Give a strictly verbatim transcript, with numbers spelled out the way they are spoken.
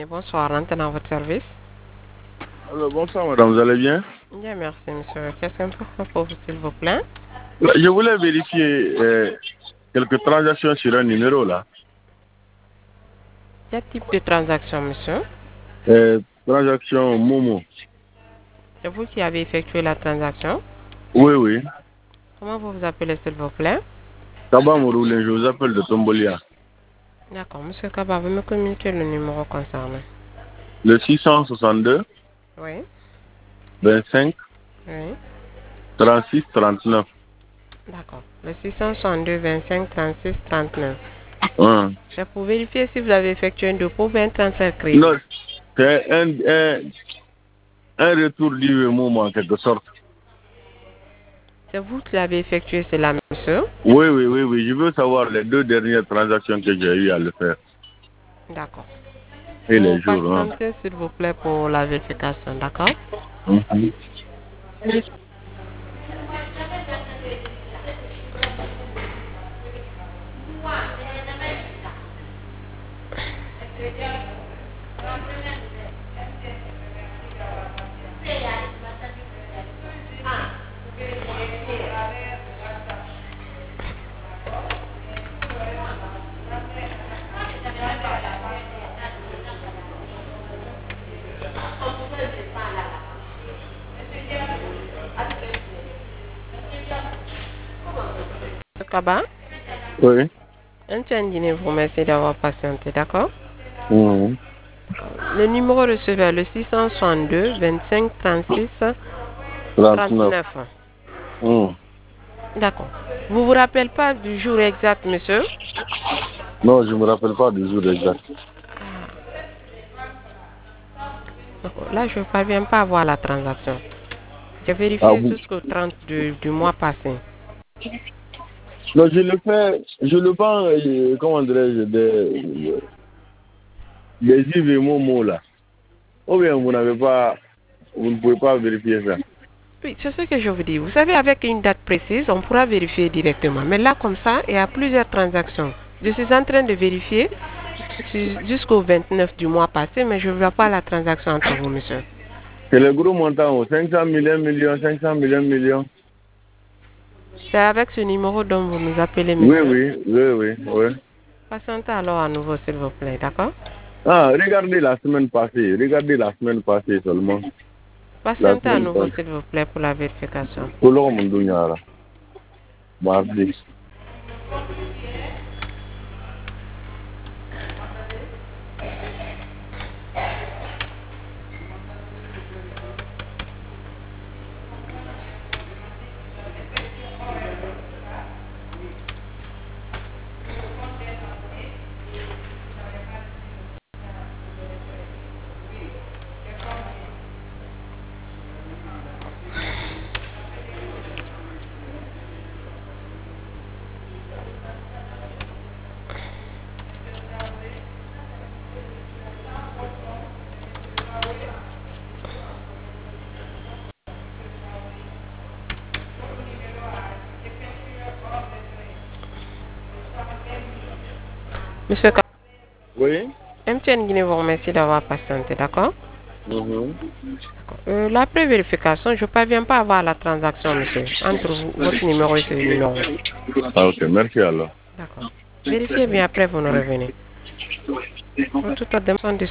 Bonsoir, l'antenne à votre service. Alors, bonsoir madame, vous allez bien? Bien, merci monsieur. Qu'est-ce qu'on peut faire pour vous, s'il vous plaît? Je voulais vérifier euh, quelques transactions sur un numéro là. Quel type de transaction, monsieur? Euh, transaction Momo. C'est vous qui avez effectué la transaction? Oui, oui. Comment vous vous appelez, s'il vous plaît? Kaba Mouroulin, je vous appelle de Tombolia. D'accord, monsieur Kaba, vous me communiquez le numéro concerné. Le six cent soixante-deux, Oui, vingt-cinq, oui. trente-six, trente-neuf. D'accord. Le six cent soixante-deux, vingt-cinq, trente-six, trente-neuf. Hein. C'est pour vérifier si vous avez effectué un dépôt ou un transfert crédit. Non, c'est un, un, un retour du Momo en quelque sorte. C'est vous qui l'avez effectué, c'est là, monsieur? Oui, oui, oui, oui. Je veux savoir les deux dernières transactions que j'ai eu à le faire. D'accord. Et Vous les jours. Hein. patientez, s'il vous plaît, pour la vérification, d'accord? Mhm. Monsieur Kaba? Oui. Un Guinée vous remercie d'avoir patienté, d'accord? Mhm. Le numéro reçu est le six cent soixante-deux, vingt-cinq, trente-six, trente-neuf. trente-neuf. Mhm. D'accord. Vous vous rappelez pas du jour exact, monsieur? Non, je ne me rappelle pas du jour exact. D'accord. Là, je ne parviens pas à voir la transaction. J'ai Ah, vérifié vous. jusqu'au trente du, du mois passé. Non, je le fais, je le vends, euh, comment dirais-je, des, des I V Momo là. Ou bien vous n'avez pas, vous ne pouvez pas vérifier ça. Oui, c'est ce que je vous dis. Vous savez, avec une date précise, on pourra vérifier directement. Mais là, comme ça, il y a plusieurs transactions. Je suis en train de vérifier jusqu'au vingt-neuf du mois passé, mais je ne vois pas la transaction entre vous, monsieur. C'est le gros montant, cinq cent millions, millions, cinq cents millions, millions. C'est avec ce numéro dont vous nous appelez, Oui, monsieur. oui, oui, oui, oui. Patientez alors à nouveau, s'il vous plaît, d'accord? Ah, regardez la semaine passée, regardez la semaine passée seulement. La Patientez à semaine nouveau, passée. s'il vous plaît, pour la vérification. Tout le monde là. Mardi. Monsieur Ka- Oui. M T N Guinée vous remercie d'avoir patienté, d'accord? Mhm. Euh, la pré-vérification, je ne parviens pas à voir la transaction, monsieur, entre vous, votre numéro et ce numéro. Ah, ok, merci alors. D'accord. Vérifiez bien, après vous nous revenez. Pour toute autre demande,